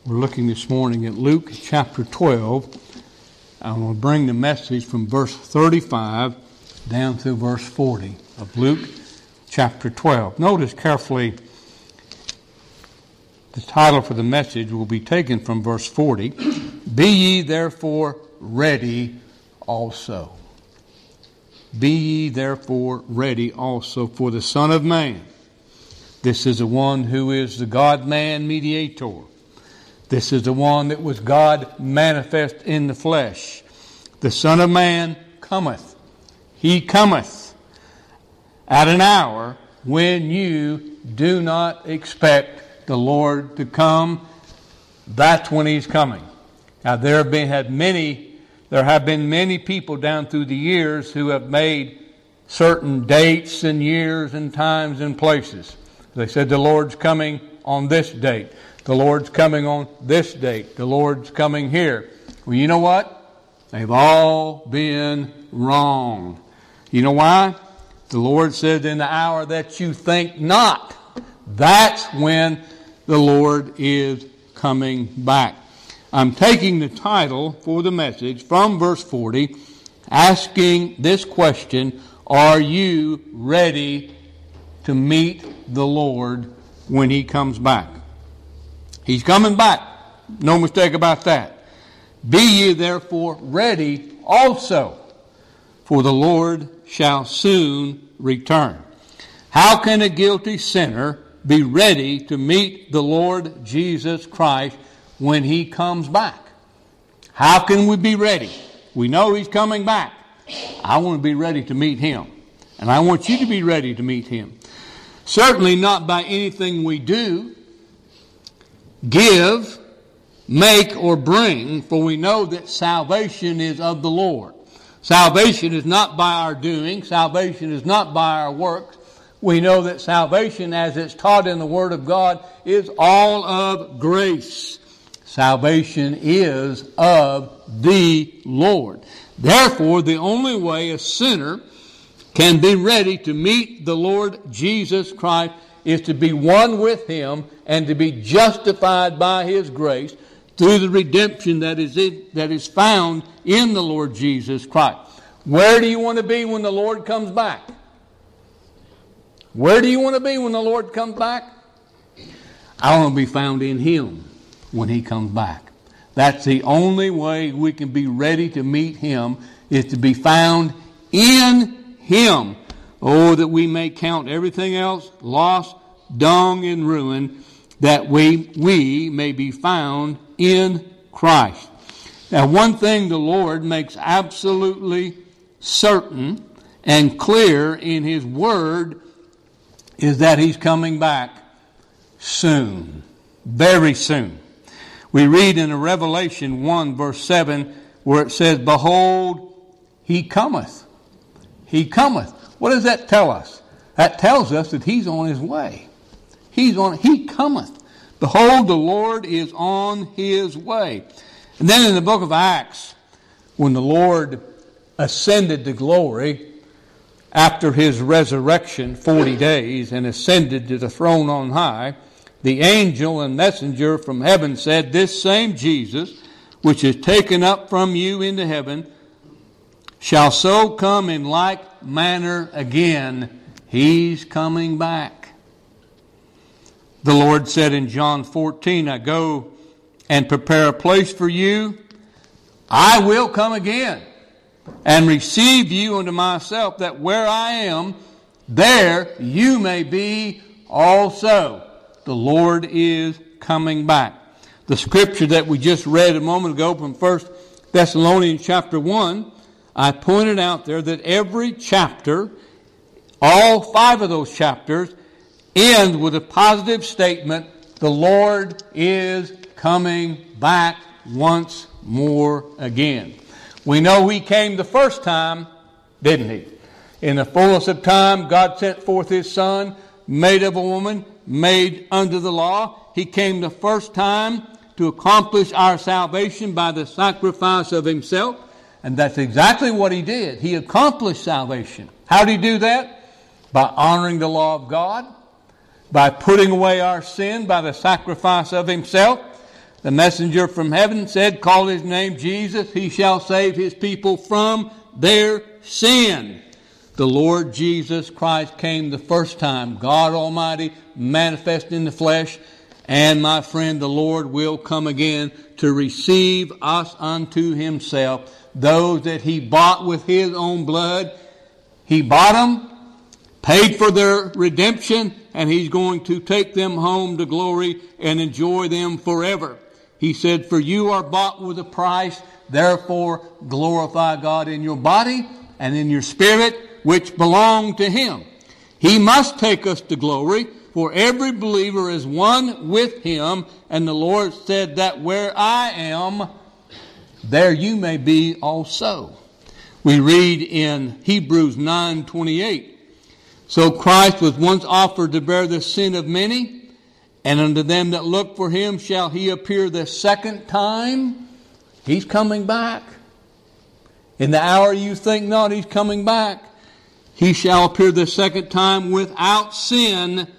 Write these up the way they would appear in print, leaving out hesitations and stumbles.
We're looking this morning at Luke chapter 12. I'm going to bring the message from verse 35 down through verse 40 of Luke chapter 12. Notice carefully the title for the message will be taken from verse 40. Be ye therefore ready also. Be ye therefore ready also, for the Son of Man. This is the one who is the God-man mediator. This is the one that was God manifest in the flesh. The Son of Man cometh. He cometh at an hour when you do not expect the Lord to come. That's when He's coming. Now there have been many people down through the years who have made certain dates and years and times and places. They said the Lord's coming on this date. The Lord's coming on this date. The Lord's coming here. Well, you know what? They've all been wrong. You know why? The Lord said, in the hour that you think not, that's when the Lord is coming back. I'm taking the title for the message from verse 40, asking this question: are you ready to meet the Lord when He comes back? He's coming back. No mistake about that. Be ye therefore ready also, for the Lord shall soon return. How can a guilty sinner be ready to meet the Lord Jesus Christ when He comes back? How can we be ready? We know He's coming back. I want to be ready to meet Him. And I want you to be ready to meet Him. Certainly not by anything we do, give, make, or bring, for we know that salvation is of the Lord. Salvation is not by our doing. Salvation is not by our works. We know that salvation, as it's taught in the Word of God, is all of grace. Salvation is of the Lord. Therefore, the only way a sinner can be ready to meet the Lord Jesus Christ is to be one with Him and to be justified by His grace through the redemption that is found in the Lord Jesus Christ. Where do you want to be when the Lord comes back? Where do you want to be when the Lord comes back? I want to be found in Him when He comes back. That's the only way we can be ready to meet Him, is to be found in Him. Oh, that we may count everything else loss, dung, and ruin, that we may be found in Christ. Now, one thing the Lord makes absolutely certain and clear in His Word is that He's coming back soon, very soon. We read in Revelation 1 verse 7 where it says, behold, He cometh. He cometh. What does that tell us? That tells us that He's on His way. He cometh. Behold, the Lord is on His way. And then in the book of Acts, when the Lord ascended to glory after His resurrection 40 days and ascended to the throne on high, the angel and messenger from heaven said, this same Jesus, which is taken up from you into heaven, shall so come in like manner again. He's coming back. The Lord said in John 14, I go and prepare a place for you. I will come again and receive you unto myself, that where I am, there you may be also. The Lord is coming back. The scripture that we just read a moment ago from 1 Thessalonians chapter 1, I pointed out there that every chapter, all 5 of those chapters, end with a positive statement: the Lord is coming back once more again. We know He came the first time, didn't He? In the fullness of time, God sent forth His Son, made of a woman, made under the law. He came the first time to accomplish our salvation by the sacrifice of Himself. And that's exactly what He did. He accomplished salvation. How did He do that? By honoring the law of God, by putting away our sin by the sacrifice of Himself, The messenger from heaven said, call his name Jesus. He shall save his people from their sin. The Lord Jesus Christ came the first time, God Almighty manifest in the flesh. And my friend, the Lord will come again to receive us unto himself. Those that he bought with his own blood. He bought them, paid for their redemption, and he's going to take them home to glory and enjoy them forever. He said, for you are bought with a price, therefore glorify God in your body and in your spirit, which belong to him. He must take us to glory, for every believer is one with him, and the Lord said that where I am, there you may be also. We read in Hebrews 9:28, so Christ was once offered to bear the sin of many, and unto them that look for him shall he appear the second time. He's coming back. In the hour you think not, he's coming back. He shall appear the second time without sin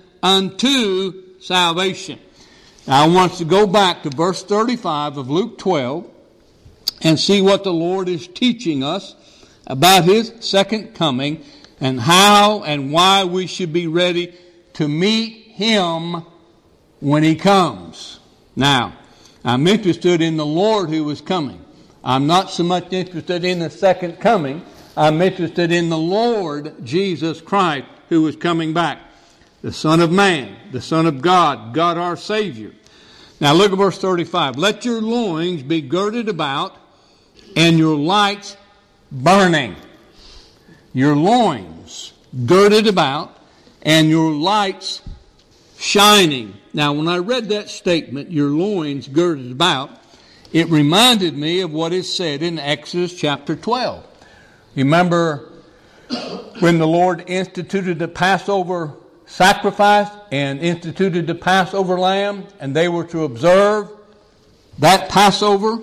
unto salvation. Now I want to go back to verse 35 of Luke 12 and see what the Lord is teaching us about his second coming and how and why we should be ready to meet him when he comes. Now, I'm interested in the Lord who is coming. I'm not so much interested in the second coming. I'm interested in the Lord Jesus Christ who is coming back. The Son of Man, the Son of God, God our Savior. Now look at verse 35. Let your loins be girded about and your lights burning. Your loins girded about and your lights shining. Now when I read that statement, your loins girded about, it reminded me of what is said in Exodus chapter 12. Remember when the Lord instituted the Passover sacrifice and instituted the Passover lamb, and they were to observe that Passover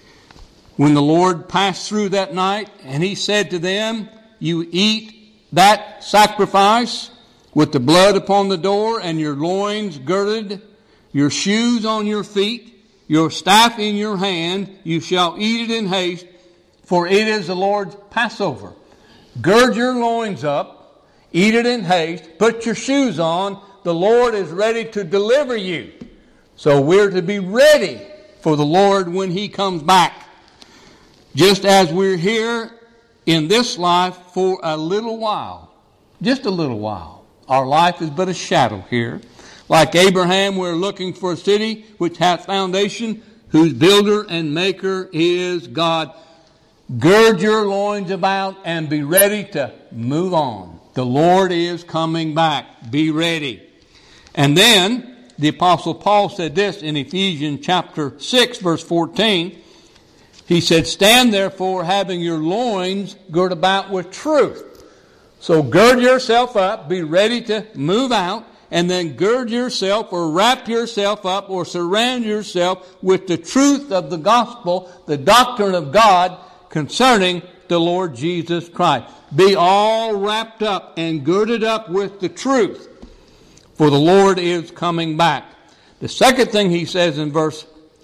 when the Lord passed through that night, and he said to them, you eat that sacrifice with the blood upon the door and your loins girded, your shoes on your feet, your staff in your hand, you shall eat it in haste, for it is the Lord's Passover. Gird your loins up, eat it in haste, put your shoes on, the Lord is ready to deliver you. So we're to be ready for the Lord when he comes back. Just as we're here in this life for a little while, just a little while. Our life is but a shadow here. Like Abraham, we're looking for a city which hath foundation, whose builder and maker is God. Gird your loins about and be ready to move on. The Lord is coming back. Be ready. And then the Apostle Paul said this in Ephesians chapter 6, verse 14. He said, stand therefore having your loins girt about with truth. So gird yourself up, be ready to move out, and then gird yourself or wrap yourself up or surround yourself with the truth of the gospel, the doctrine of God concerning the Lord Jesus Christ. Be all wrapped up and girded up with the truth, for the Lord is coming back. The second thing he says in verse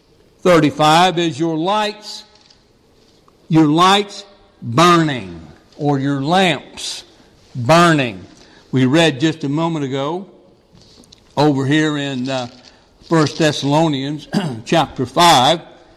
35 is your lights burning, or your lamps burning. We read just a moment ago over here in 1 Thessalonians chapter 5.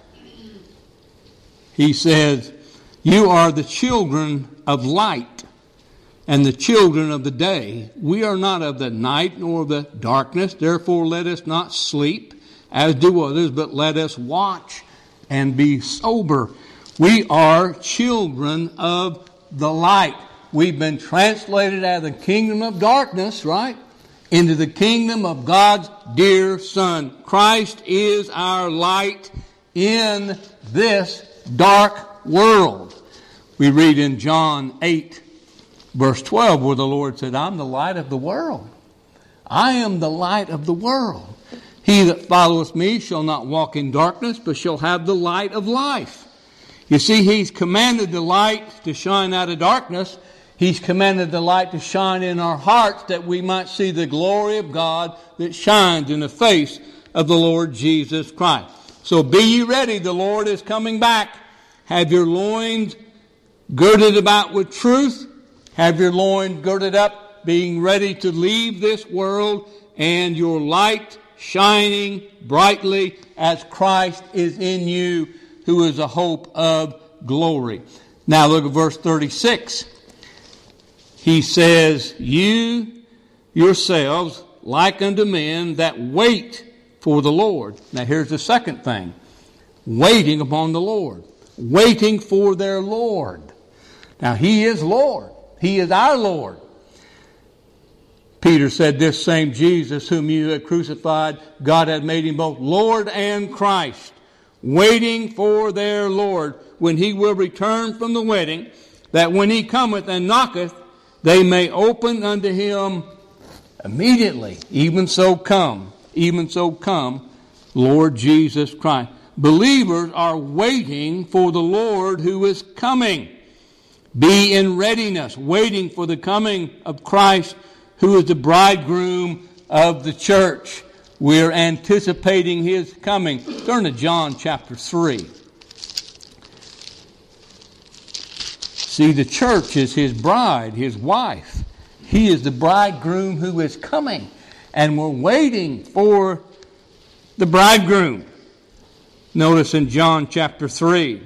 He says, you are the children of light and the children of the day. We are not of the night nor of the darkness. Therefore let us not sleep as do others, but let us watch and be sober. We are children of the light. We've been translated out of the kingdom of darkness, right, into the kingdom of God's dear Son. Christ is our light in this dark world. We read in John 8, verse 12, where the Lord said, I'm the light of the world. I am the light of the world. He that followeth me shall not walk in darkness, but shall have the light of life. You see, he's commanded the light to shine out of darkness. He's commanded the light to shine in our hearts that we might see the glory of God that shines in the face of the Lord Jesus Christ. So be ye ready, the Lord is coming back. Have your loins girded about with truth. Have your loins girded up, being ready to leave this world, and your light shining brightly as Christ is in you, who is a hope of glory. Now look at verse 36. He says, you yourselves like unto men that wait for the Lord. Now here's the second thing. Waiting upon the Lord. Waiting for their Lord. Now He is Lord. He is our Lord. Peter said, this same Jesus whom you have crucified, God hath made him both Lord and Christ. Waiting for their Lord, when He will return from the wedding, that when He cometh and knocketh, they may open unto Him immediately. Even so come, Lord Jesus Christ. Believers are waiting for the Lord who is coming. Be in readiness, waiting for the coming of Christ, who is the bridegroom of the church. We're anticipating His coming. Turn to John chapter 3. See, the church is His bride, His wife. He is the bridegroom who is coming. And we're waiting for the bridegroom. Notice in John chapter 3.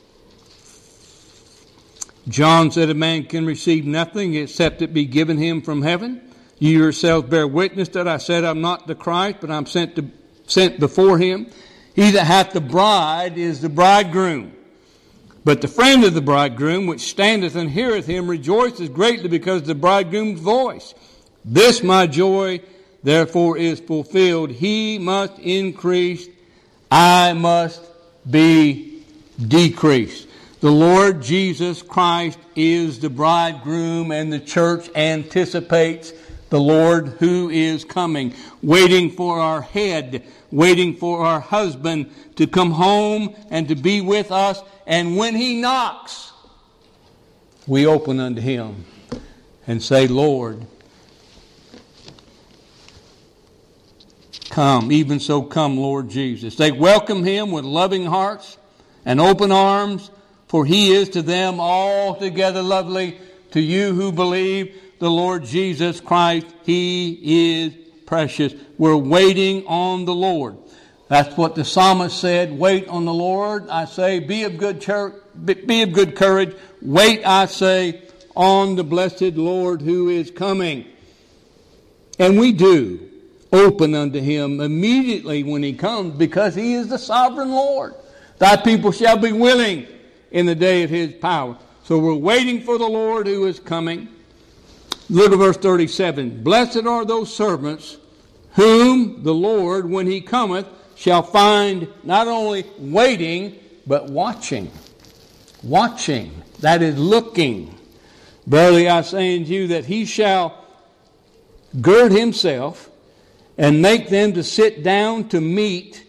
John said, a man can receive nothing except it be given him from heaven. You yourselves bear witness that I said I'm not the Christ, but I'm sent before Him. He that hath the bride is the bridegroom. But the friend of the bridegroom, which standeth and heareth him, rejoices greatly because of the bridegroom's voice. This my joy, therefore, is fulfilled. He must increase, I must be decreased. The Lord Jesus Christ is the bridegroom, and the church anticipates the Lord who is coming, waiting for our head, waiting for our husband to come home and to be with us. And when He knocks, we open unto Him and say, Lord, come. Even so come, Lord Jesus. They welcome Him with loving hearts and open arms, for He is to them altogether lovely. To you who believe the Lord Jesus Christ, He is precious. We're waiting on the Lord. That's what the psalmist said. Wait on the Lord. I say, be of good courage. Wait, I say, on the blessed Lord who is coming. And we do open unto Him immediately when He comes, because He is the sovereign Lord. Thy people shall be willing in the day of His power. So we're waiting for the Lord who is coming. Look at verse 37. Blessed are those servants whom the Lord, when He cometh, shall find not only waiting, but watching. Watching. That is looking. Verily I say unto you that He shall gird Himself and make them to sit down to meat,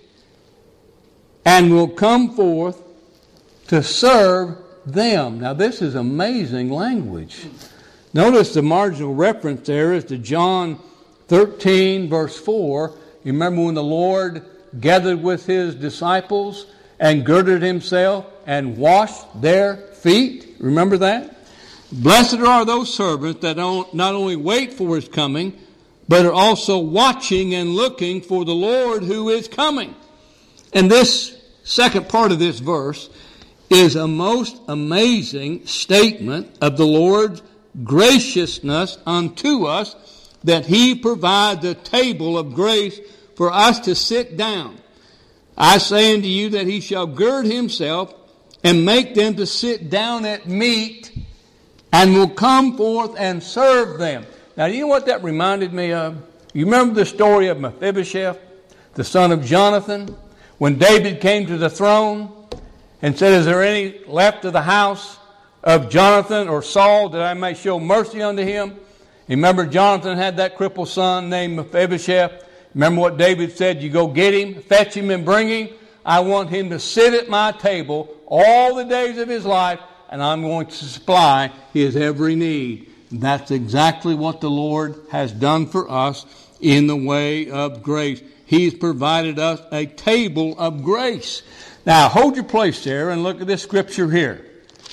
and will come forth to serve them. Now this is amazing language. Notice the marginal reference there is to John 13 verse 4. You remember when the Lord gathered with His disciples and girded Himself and washed their feet? Remember that? Blessed are those servants that not only wait for His coming, but are also watching and looking for the Lord who is coming. And this second part of this verse is a most amazing statement of the Lord's graciousness unto us, that He provides a table of grace for us to sit down. I say unto you that He shall gird Himself and make them to sit down at meat, and will come forth and serve them. Now, do you know what that reminded me of? You remember the story of Mephibosheth, the son of Jonathan, when David came to the throne and said, is there any left of the house of Jonathan or Saul that I may show mercy unto him? Remember, Jonathan had that crippled son named Mephibosheth. Remember what David said? You go get him, fetch him, and bring him. I want him to sit at my table all the days of his life, and I'm going to supply his every need. And that's exactly what the Lord has done for us in the way of grace. He's provided us a table of grace. Now, hold your place there and look at this scripture here.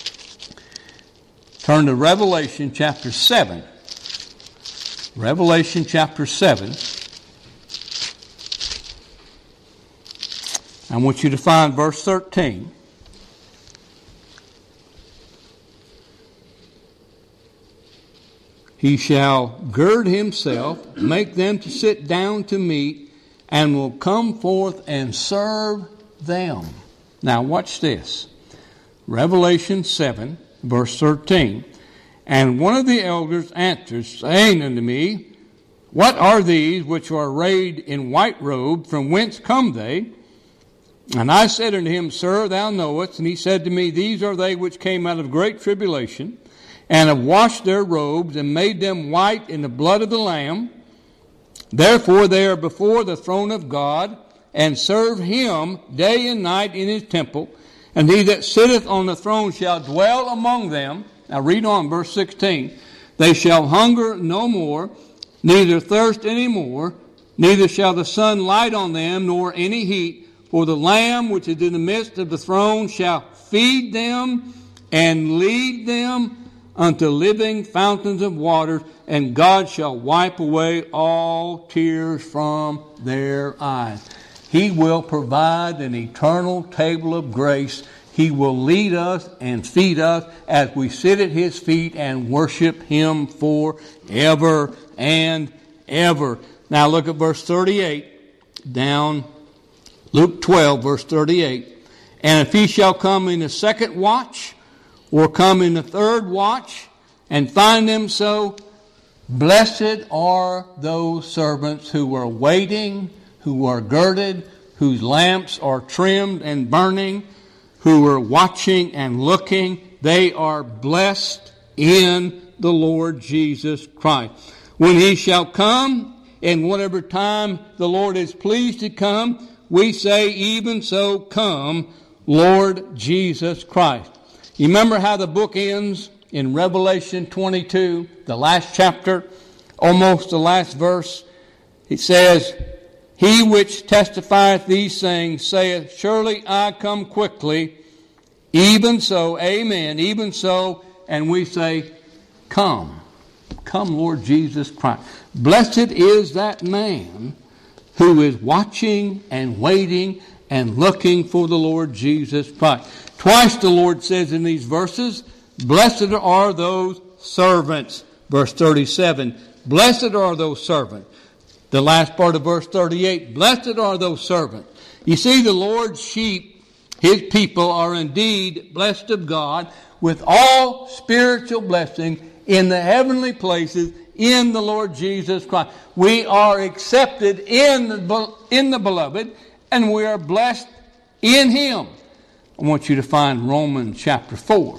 Turn to Revelation chapter 7. Revelation chapter 7. I want you to find verse 13. He shall gird himself, make them to sit down to meat, and will come forth and serve them. Now watch this. Revelation 7, verse 13. And one of the elders answered, saying unto me, What are these which are arrayed in white robes? From whence come they? And I said unto him, Sir, thou knowest. And he said to me, These are they which came out of great tribulation, and have washed their robes, and made them white in the blood of the Lamb. Therefore they are before the throne of God, and serve him day and night in his temple. And he that sitteth on the throne shall dwell among them. Now read on, verse 16. They shall hunger no more, neither thirst any more, neither shall the sun light on them, nor any heat. For the Lamb which is in the midst of the throne shall feed them and lead them unto living fountains of water, and God shall wipe away all tears from their eyes. He will provide an eternal table of grace. He will lead us and feed us as we sit at his feet and worship him forever and ever. Now look at verse 38 down. Luke 12, verse 38. And if he shall come in the second watch, or come in the third watch, and find them so, blessed are those servants who are waiting, who are girded, whose lamps are trimmed and burning, who are watching and looking. They are blessed in the Lord Jesus Christ. When he shall come, in whatever time the Lord is pleased to come, we say, even so, come, Lord Jesus Christ. You remember how the book ends in Revelation 22, the last chapter, almost the last verse? It says, He which testifieth these things saith, Surely I come quickly. Even so, amen, even so. And we say, Come, come, Lord Jesus Christ. Blessed is that man who is watching and waiting and looking for the Lord Jesus Christ. Twice the Lord says in these verses, Blessed are those servants. Verse 37, Blessed are those servants. The last part of verse 38, Blessed are those servants. You see, the Lord's sheep, his people, are indeed blessed of God with all spiritual blessings in the heavenly places in the Lord Jesus Christ. We are accepted in the beloved, and we are blessed in him. I want you to find Romans chapter 4.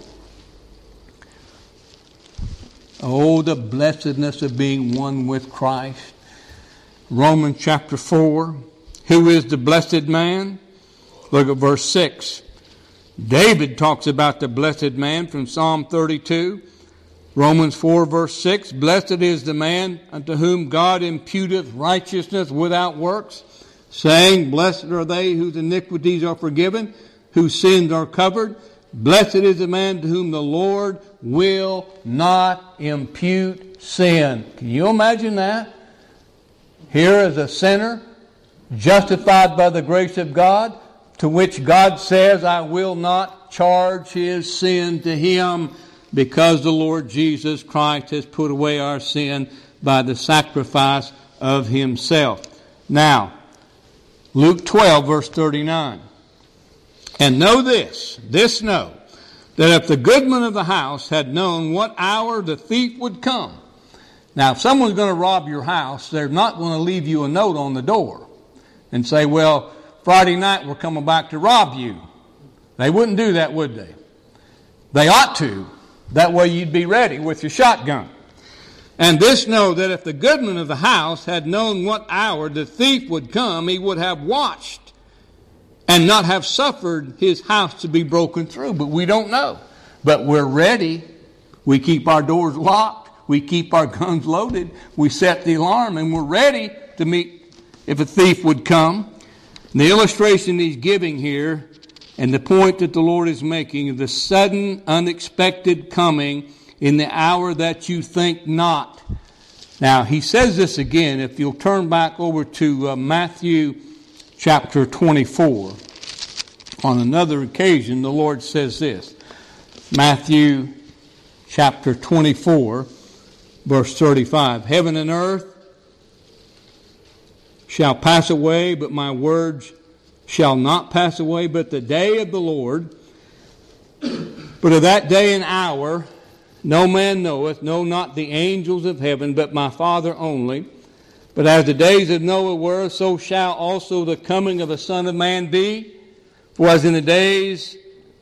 Oh, the blessedness of being one with Christ. Romans chapter 4. Who is the blessed man? Look at verse 6. David talks about the blessed man from Psalm 32. Romans 4 verse 6. Blessed is the man unto whom God imputeth righteousness without works, saying, Blessed are they whose iniquities are forgiven, whose sins are covered. Blessed is the man to whom the Lord will not impute sin. Can you imagine that? Here is a sinner, justified by the grace of God, to which God says, I will not charge his sin to him, because the Lord Jesus Christ has put away our sin by the sacrifice of himself. Now, Luke 12, verse 39. And know this know, that if the goodman of the house had known what hour the thief would come. Now, if someone's going to rob your house, they're not going to leave you a note on the door and say, well, Friday night we're coming back to rob you. They wouldn't do that, would they? They ought to. That way you'd be ready with your shotgun. And this know, that if the goodman of the house had known what hour the thief would come, he would have watched and not have suffered his house to be broken through. But we don't know. But we're ready. We keep our doors locked. We keep our guns loaded. We set the alarm, and we're ready to meet if a thief would come. And the illustration he's giving here, and the point that the Lord is making, is the sudden, unexpected coming in the hour that you think not. Now, he says this again. If you'll turn back over to Matthew chapter 24. On another occasion, the Lord says this. Matthew chapter 24, verse 35. Heaven and earth shall pass away, but my words shall not pass away. But the day of the Lord, but of that day and hour, no man knoweth, no, not the angels of heaven, but my Father only. But as the days of Noah were, so shall also the coming of the Son of Man be. For as in the days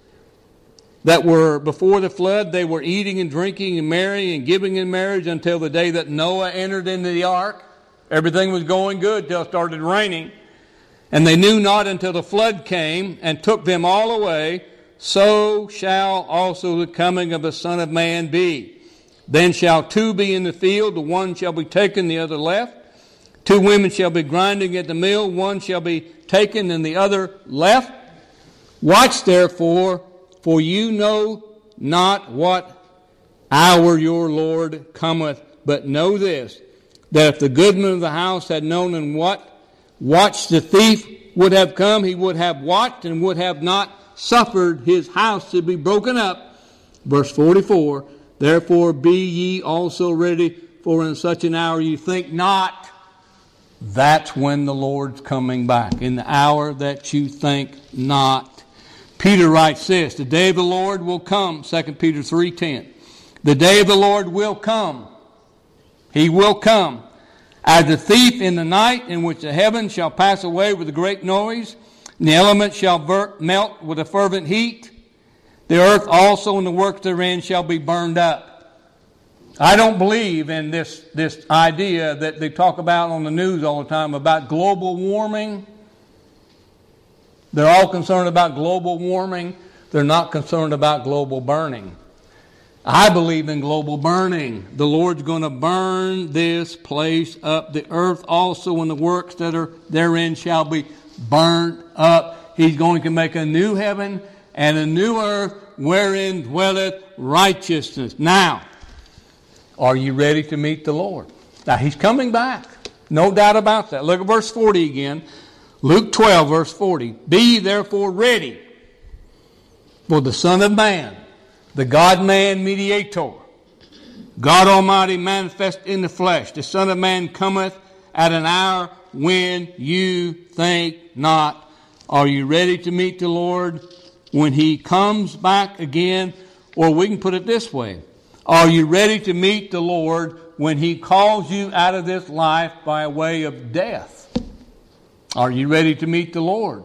that were before the flood, they were eating and drinking and marrying and giving in marriage until the day that Noah entered into the ark. Everything was going good till it started raining. And they knew not until the flood came and took them all away. So shall also the coming of the Son of Man be. Then shall two be in the field, the one shall be taken, the other left. Two women shall be grinding at the mill, one shall be taken and the other left. Watch therefore, for you know not what hour your Lord cometh. But know this, that if the goodman of the house had known in what watch the thief would have come, he would have watched and would have not suffered his house to be broken up. Verse 44, therefore be ye also ready, for in such an hour you think not. That's when the Lord's coming back, in the hour that you think not. Peter writes this, the day of the Lord will come, 2 Peter 3:10. The day of the Lord will come. He will come. As the thief in the night, in which the heavens shall pass away with a great noise, and the elements shall melt with a fervent heat. The earth also and the works therein shall be burned up. I don't believe in this idea that they talk about on the news all the time about global warming. They're all concerned about global warming. They're not concerned about global burning. I believe in global burning. The Lord's going to burn this place up. The earth also and the works that are therein shall be burnt up. He's going to make a new heaven and a new earth wherein dwelleth righteousness. Now, are you ready to meet the Lord? Now, He's coming back. No doubt about that. Look at verse 40 again. Luke 12, verse 40. Be ye therefore ready, for the Son of Man, the God-man mediator, God Almighty manifest in the flesh, the Son of Man cometh at an hour when you think not. Are you ready to meet the Lord when He comes back again? Or we can put it this way. Are you ready to meet the Lord when He calls you out of this life by way of death? Are you ready to meet the Lord?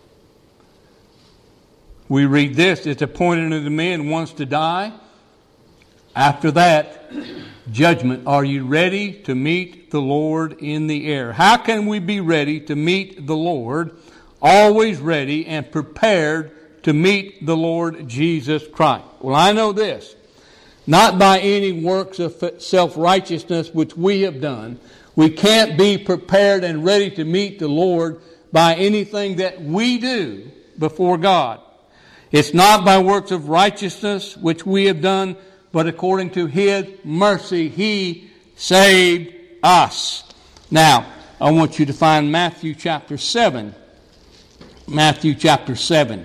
We read this, it's appointed unto men once to die. After that, judgment. Are you ready to meet the Lord in the air? How can we be ready to meet the Lord? Always ready and prepared to meet the Lord Jesus Christ. Well, I know this. Not by any works of self-righteousness which we have done. We can't be prepared and ready to meet the Lord by anything that we do before God. It's not by works of righteousness which we have done, but according to His mercy, He saved us. Now, I want you to find Matthew chapter 7. Matthew chapter 7.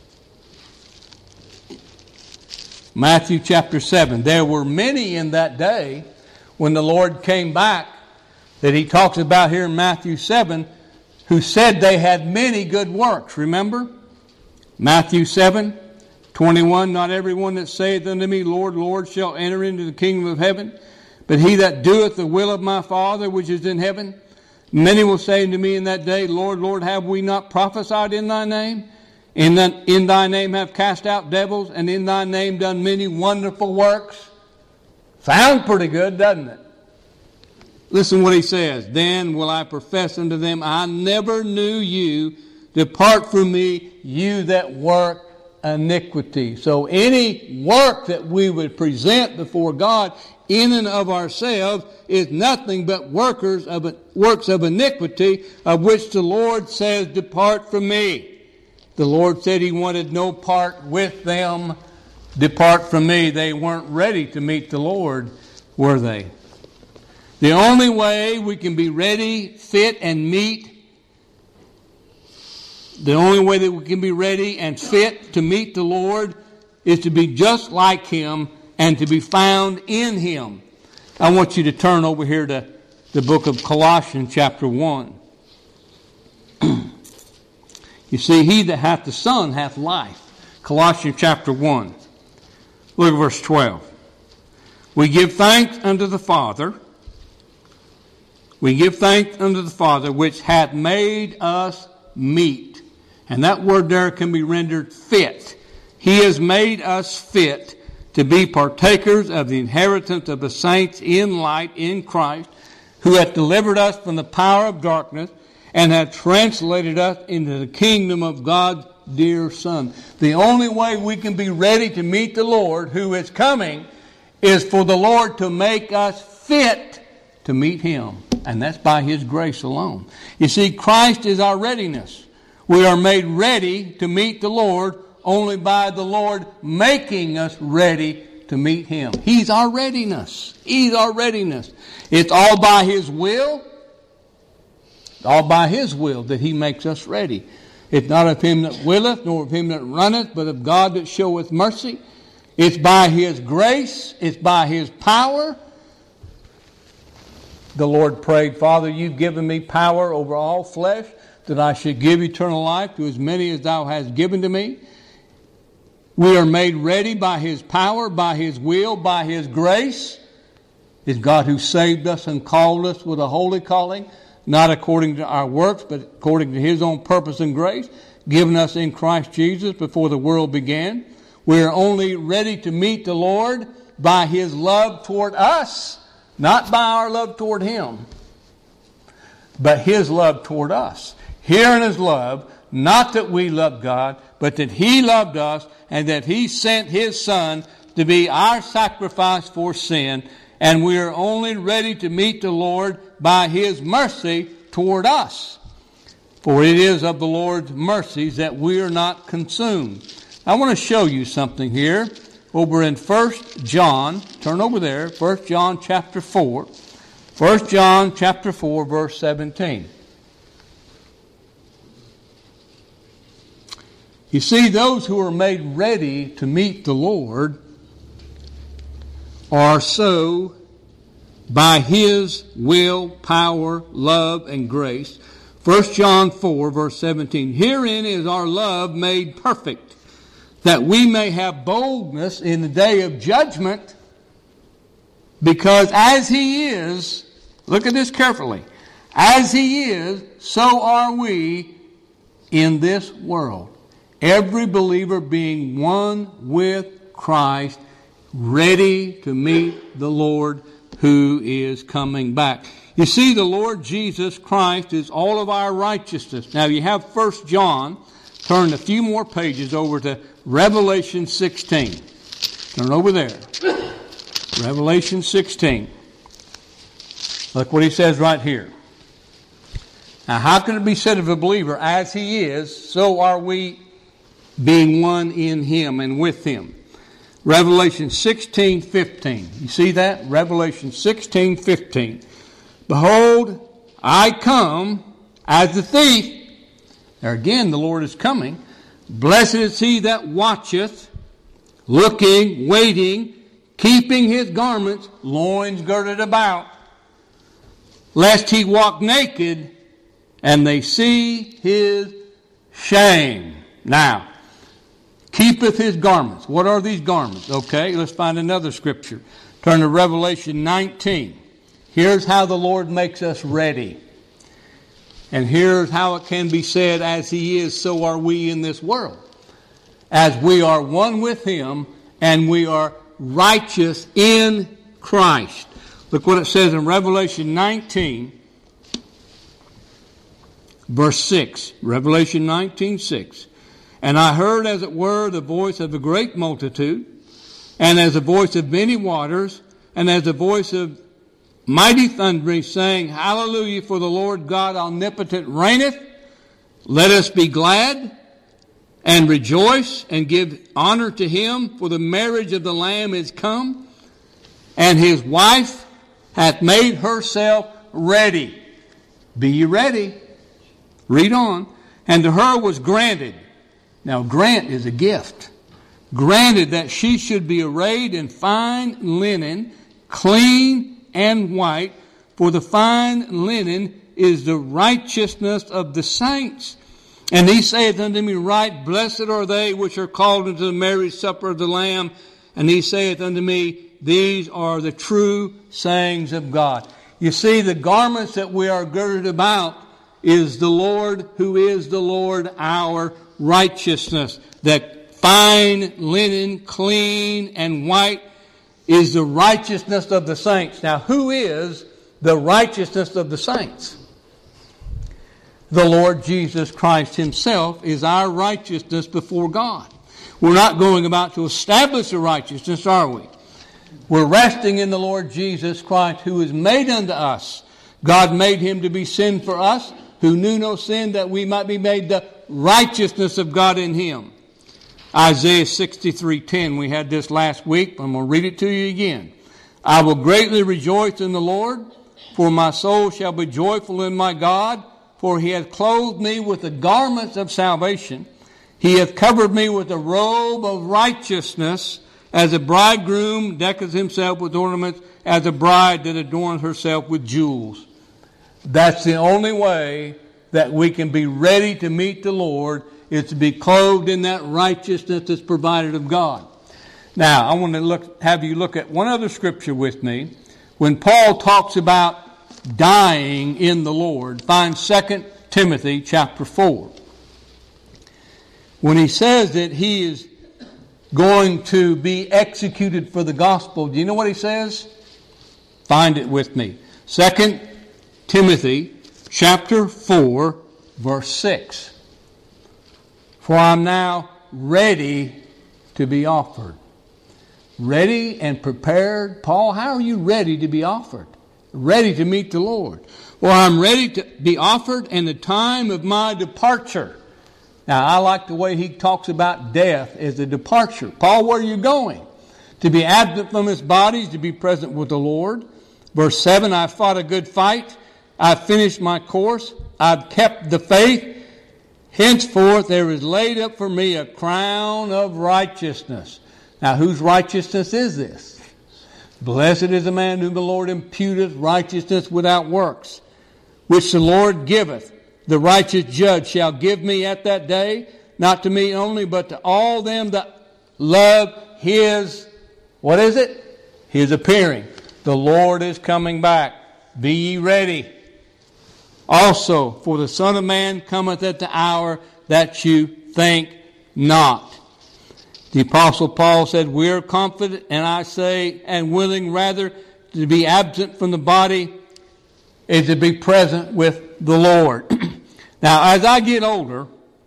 Matthew chapter 7. There were many in that day when the Lord came back that He talks about here in Matthew 7 who said they had many good works. Remember? Matthew 7:21, not everyone that saith unto me, Lord, Lord, shall enter into the kingdom of heaven, but he that doeth the will of my Father which is in heaven. Many will say unto me in that day, Lord, Lord, have we not prophesied in thy name? In thy name have cast out devils, and in thy name done many wonderful works. Sounds pretty good, doesn't it? Listen what he says. Then will I profess unto them, I never knew you. Depart from me, you that work iniquity. So any work that we would present before God in and of ourselves is nothing but works of iniquity, of which the Lord says, depart from me. The Lord said He wanted no part with them. Depart from me. They weren't ready to meet the Lord, were they? The only way we can be ready, fit, and meet, the only way that we can be ready and fit to meet the Lord is to be just like Him and to be found in Him. I want you to turn over here to the book of Colossians chapter 1. You see, he that hath the Son hath life. Colossians chapter 1. Look at verse 12. We give thanks unto the Father. We give thanks unto the Father, which hath made us meet. And that word there can be rendered fit. He has made us fit to be partakers of the inheritance of the saints in light in Christ, who hath delivered us from the power of darkness and hath translated us into the kingdom of God's dear Son. The only way we can be ready to meet the Lord who is coming is for the Lord to make us fit to meet Him. And that's by His grace alone. You see, Christ is our readiness. We are made ready to meet the Lord only by the Lord making us ready to meet Him. He's our readiness. He's our readiness. It's all by His will. All by His will that He makes us ready. It's not of him that willeth, nor of him that runneth, but of God that showeth mercy. It's by His grace. It's by His power. The Lord prayed, Father, You've given me power over all flesh, that I should give eternal life to as many as Thou hast given to me. We are made ready by His power, by His will, by His grace. It's God who saved us and called us with a holy calling, not according to our works, but according to His own purpose and grace, given us in Christ Jesus before the world began. We are only ready to meet the Lord by His love toward us, not by our love toward Him, but His love toward us. Herein is love, not that we loved God, but that He loved us, and that He sent His Son to be our sacrifice for sin. And we are only ready to meet the Lord by His mercy toward us. For it is of the Lord's mercies that we are not consumed. I want to show you something here. Over in 1 John, turn over there, 1 John chapter 4. 1 John chapter 4, verse 17. You see, those who are made ready to meet the Lord are so by His will, power, love, and grace. 1 John 4, verse 17. Herein is our love made perfect, that we may have boldness in the day of judgment, because as He is, look at this carefully, as He is, so are we in this world. Every believer being one with Christ, ready to meet the Lord who is coming back. You see, the Lord Jesus Christ is all of our righteousness. Now you have 1 John. Turn a few more pages over to Revelation 16. Turn over there. Revelation 16. Look what he says right here. Now how can it be said of a believer, as he is, so are we being one in Him and with Him? Revelation 16:15. You see that? Revelation 16:15. Behold, I come as a thief. There again, the Lord is coming. Blessed is he that watcheth, looking, waiting, keeping his garments, loins girded about, lest he walk naked, and they see his shame. Now, keepeth his garments. What are these garments? Okay, let's find another scripture. Turn to Revelation 19. Here's how the Lord makes us ready. And here's how it can be said, as He is, so are we in this world. As we are one with Him, and we are righteous in Christ. Look what it says in Revelation 19, verse 6. Revelation 19:6. And I heard, as it were, the voice of a great multitude, and as the voice of many waters, and as the voice of mighty thundering, saying, Hallelujah, for the Lord God omnipotent reigneth. Let us be glad and rejoice and give honor to him, for the marriage of the Lamb is come, and his wife hath made herself ready. Be ye ready. Read on. And to her was granted. Now, grant is a gift. Granted that she should be arrayed in fine linen, clean and white, for the fine linen is the righteousness of the saints. And he saith unto me, Right, blessed are they which are called into the marriage supper of the Lamb. And he saith unto me, These are the true sayings of God. You see, the garments that we are girded about is the Lord, who is the Lord our righteousness. That fine linen, clean and white, is the righteousness of the saints. Now, who is the righteousness of the saints? The Lord Jesus Christ himself is our righteousness before God. We're not going about to establish a righteousness, are we? We're resting in the Lord Jesus Christ, who is made unto us. God made him to be sin for us, who knew no sin, that we might be made the righteousness of God in him. Isaiah 63:10, we had this last week. I'm going to read it to you again. I will greatly rejoice in the Lord, for my soul shall be joyful in my God, for he hath clothed me with the garments of salvation. He hath covered me with a robe of righteousness, as a bridegroom decketh himself with ornaments, as a bride that adorneth herself with jewels. That's the only way that we can be ready to meet the Lord, is to be clothed in that righteousness that's provided of God. Now, I want to have you look at one other scripture with me. When Paul talks about dying in the Lord, find 2 Timothy chapter 4. When he says that he is going to be executed for the gospel, do you know what he says? Find it with me. 2 Timothy chapter 4, verse 6. For I'm now ready to be offered. Ready and prepared. Paul, how are you ready to be offered? Ready to meet the Lord. Well, I'm ready to be offered in the time of my departure. Now, I like the way he talks about death as a departure. Paul, where are you going? To be absent from this body, to be present with the Lord. Verse 7, I've fought a good fight. I've finished my course. I've kept the faith. Henceforth there is laid up for me a crown of righteousness. Now, whose righteousness is this? Blessed is the man whom the Lord imputeth righteousness without works, which the Lord giveth. The righteous judge shall give me at that day, not to me only, but to all them that love his, what is it? His appearing. The Lord is coming back. Be ye ready. Also, for the Son of Man cometh at the hour that you think not. The Apostle Paul said, we are confident, and I say, and willing rather to be absent from the body is to be present with the Lord. Now, as I get older,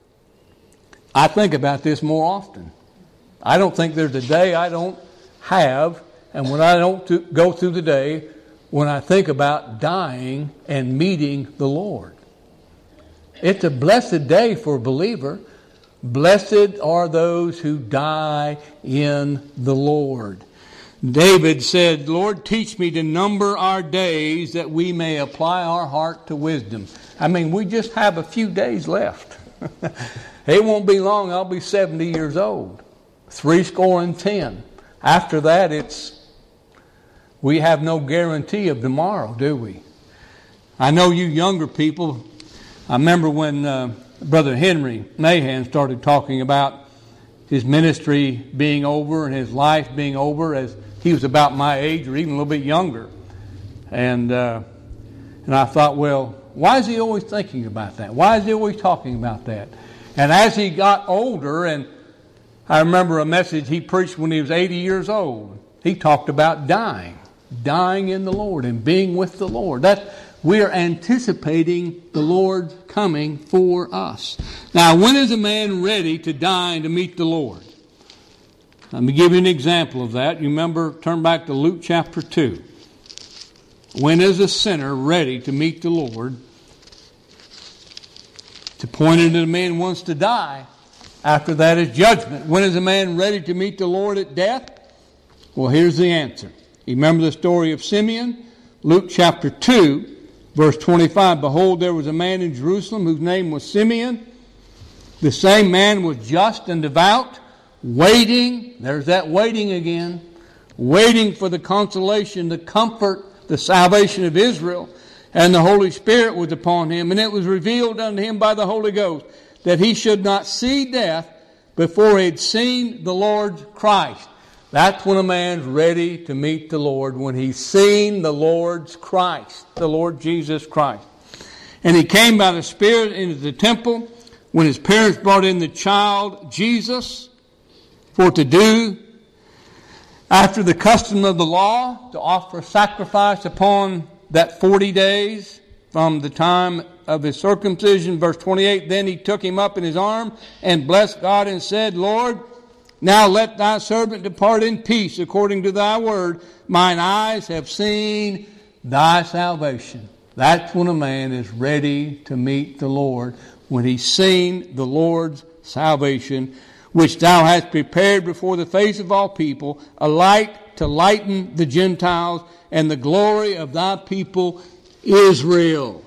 I think about this more often. I don't think there's a day I don't have, and when I don't go through the day, when I think about dying and meeting the Lord. It's a blessed day for a believer. Blessed are those who die in the Lord. David said, Lord, teach me to number our days that we may apply our heart to wisdom. I mean, we just have a few days left. It won't be long. I'll be 70 years old. 70. After that, we have no guarantee of tomorrow, do we? I know you younger people, I remember when Brother Henry Mahan started talking about his ministry being over and his life being over, as he was about my age or even a little bit younger. And I thought, well, why is he always thinking about that? Why is he always talking about that? And as he got older, and I remember a message he preached when he was 80 years old, he talked about dying in the Lord and being with the Lord. we are anticipating the Lord's coming for us. Now, when is a man ready to die and to meet the Lord? Let me give you an example of that. You remember, turn back to Luke chapter 2. When is a sinner ready to meet the Lord? To point into the man who wants to die. After that is judgment. When is a man ready to meet the Lord at death? Well, here's the answer. You remember the story of Simeon? Luke chapter 2. Verse 25, behold, there was a man in Jerusalem whose name was Simeon. The same man was just and devout, waiting, there's that waiting again, waiting for the consolation, the comfort, the salvation of Israel. And the Holy Spirit was upon him, and it was revealed unto him by the Holy Ghost that he should not see death before he had seen the Lord Christ. That's when a man's ready to meet the Lord, when he's seen the Lord's Christ, the Lord Jesus Christ. And he came by the Spirit into the temple when his parents brought in the child Jesus for to do after the custom of the law, to offer sacrifice upon that 40 days from the time of his circumcision. Verse 28, then he took him up in his arm and blessed God and said, Lord, now let thy servant depart in peace according to thy word. Mine eyes have seen thy salvation. That's when a man is ready to meet the Lord, when he's seen the Lord's salvation, which thou hast prepared before the face of all people, a light to lighten the Gentiles, and the glory of thy people Israel.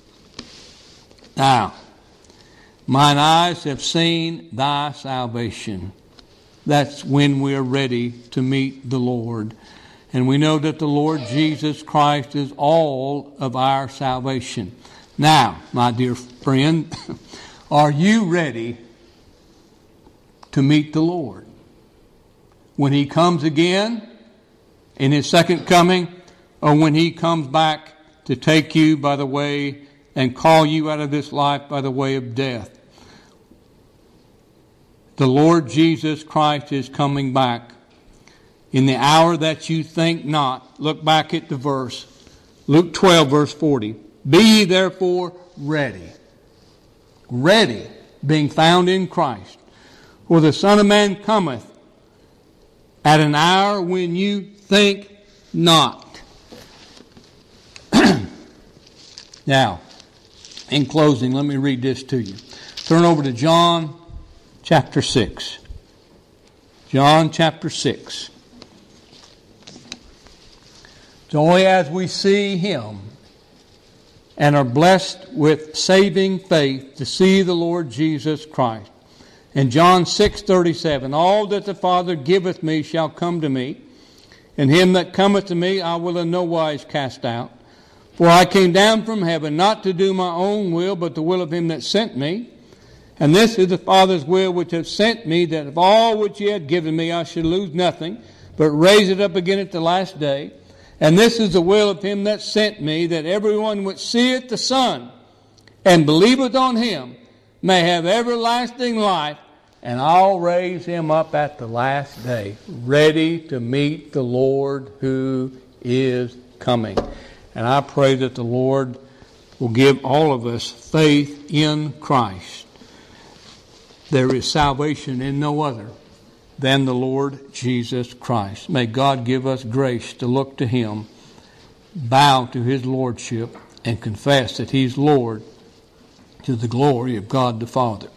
Now, mine eyes have seen thy salvation. That's when we're ready to meet the Lord. And we know that the Lord Jesus Christ is all of our salvation. Now, my dear friend, are you ready to meet the Lord? When he comes again in his second coming, or when he comes back to take you by the way and call you out of this life by the way of death? The Lord Jesus Christ is coming back in the hour that you think not. Look back at the verse. Luke 12, verse 40. Be ye therefore ready. Ready, being found in Christ. For the Son of Man cometh at an hour when you think not. Now, in closing, let me read this to you. Turn over to John chapter 6. John chapter 6. It's only as we see him and are blessed with saving faith to see the Lord Jesus Christ. In John 6:37, all that the Father giveth me shall come to me, and him that cometh to me I will in no wise cast out. For I came down from heaven not to do my own will, but the will of him that sent me. And this is the Father's will which hath sent me, that of all which he had given me I should lose nothing, but raise it up again at the last day. And this is the will of him that sent me, that everyone which seeth the Son and believeth on him may have everlasting life, and I'll raise him up at the last day, ready to meet the Lord who is coming. And I pray that the Lord will give all of us faith in Christ. There is salvation in no other than the Lord Jesus Christ. May God give us grace to look to him, bow to his lordship, and confess that he's Lord, to the glory of God the Father.